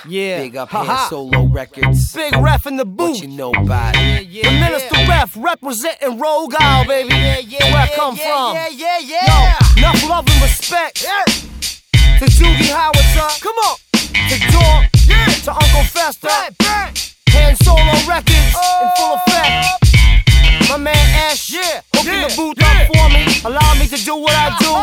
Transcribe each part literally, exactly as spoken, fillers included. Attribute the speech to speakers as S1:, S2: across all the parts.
S1: Yeah.
S2: Big up
S1: Ha
S2: here,
S1: ha.
S2: Solo Records.
S1: Big ref in the booth.
S2: What you know about it?
S1: The Minister Ref representing Rogue Isle, baby.
S3: Yeah, yeah,
S1: Where I
S3: yeah,
S1: come
S3: yeah,
S1: from.
S3: Yeah, yeah, yeah.
S1: Yo, enough love and respect to Doogie Howard, come on. To Dog,
S3: Yeah.
S1: to Uncle Fester,
S3: Bang, bang.
S1: Hand Solo Records in full effect. My man Ash,
S3: Yeah,
S1: hooking
S3: yeah,
S1: the booth
S3: yeah.
S1: up for me, allow me to do what I do.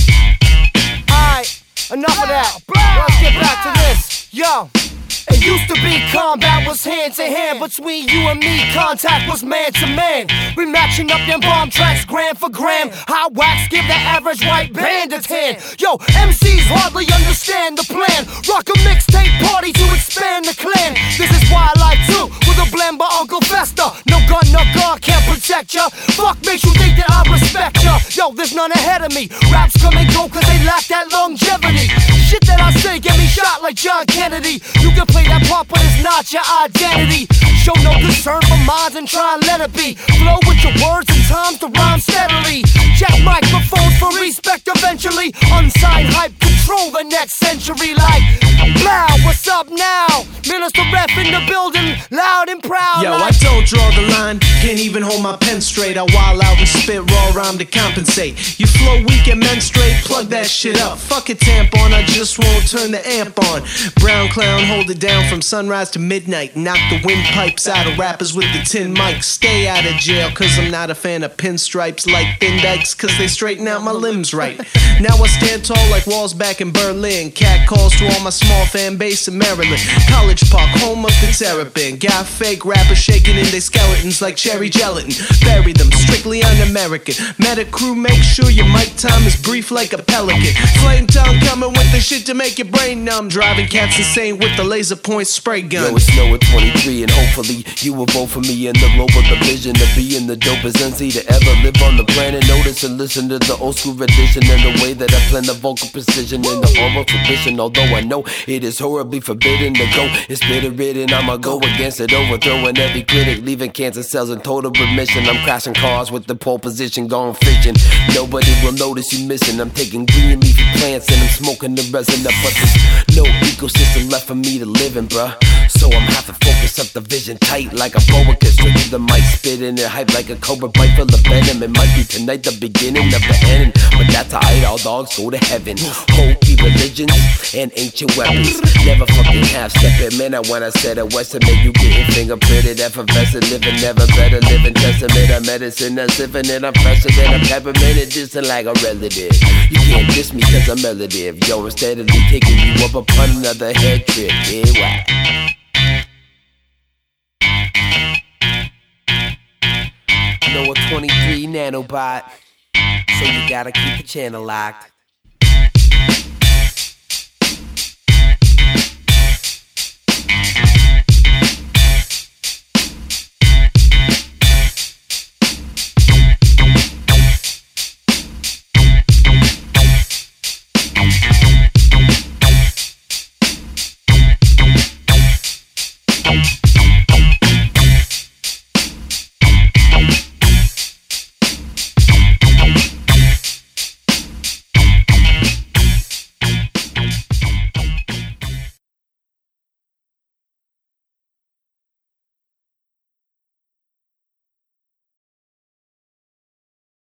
S1: Alright, enough of that. Let's get back to this. Yo. It used to be combat was hand to hand. Between you and me, contact was man to man. We matching up them bomb tracks gram for gram. Hot wax give the average white band a tan. Yo, M Cs hardly understand the plan. Rock a mixtape party to expand the clan. This is why I like to, with a blend by Uncle Fester. No gun, no guard can't protect ya. Fuck makes you think that I respect ya. Yo, there's none ahead of me. Raps come and go cause they lack that longevity. Shit that I say get me shot like John Kennedy. You can play that part but it's not your identity. Show no concern for minds and try and let it be. Flow with your words and times to rhyme steadily. Check microphones for respect eventually. Unsigned hype control the next century like Blah, what's up now? Minister Ref in the building, loud and proud.
S4: Yo,
S1: like,
S4: I don't draw the line, can't even hold my pen straight. I wild out and spit raw rhyme to compensate. You flow weak and menstruate, plug that shit up. Fuck a tampon, I just won't turn the amp on. Brown clown, hold it down from sunrise to midnight. Knock the windpipes out of rappers with the tin mics. Stay out of jail, cause I'm not a fan of pinstripes like thin dikes, cause they straighten out my limbs right. Now I stand tall like walls back in Berlin. Cat calls to all my small fan base in Maryland. College Park, home of the terrapin. Got fake rappers shaking in their skeletons like cherry gelatin. Bury them strictly un-American. Met a crew, make sure your mic time is brief like a pelican. Flame tongue coming with the shit to make your brain numb. Driving cats insane with the laser point spray gun.
S2: Yo, it's Snow at twenty-three and hopefully you will vote for me in the global division of being the dopest M C to ever live on the planet. Notice and listen to the old school rendition and the way that I blend the vocal precision in the oral tradition. Although I know it is horribly forbidden to go, it's bitter ridden. I'ma go against it, overthrowing every critic, leaving cancer cells in total remission. I'm crashing cars with the pole position gone fishing. Nobody will notice you missing. I'm taking green leafy plants and I'm smoking the resin up, but there's no ecosystem left for me to live in, bruh. So I'm have to focus up the vision tight like a boa constricted the mic, spitting it hype like a cobra bite full of venom. It might be tonight the beginning of the end, but that's alright, all dogs go to heaven. Hokey religions and ancient weapons, never fucking half step it. Man, I when I said a Western, man, you getting fingerprinted, effervescent, living never better, living testament of medicine that's living it. I'm fresher than a peppermint, it distant like a relative. You can't diss me cause I'm relative. Yo, I'm steadily taking you up upon another head trip. Yeah, wow. Noah twenty-three nanobot, so you gotta keep the channel locked.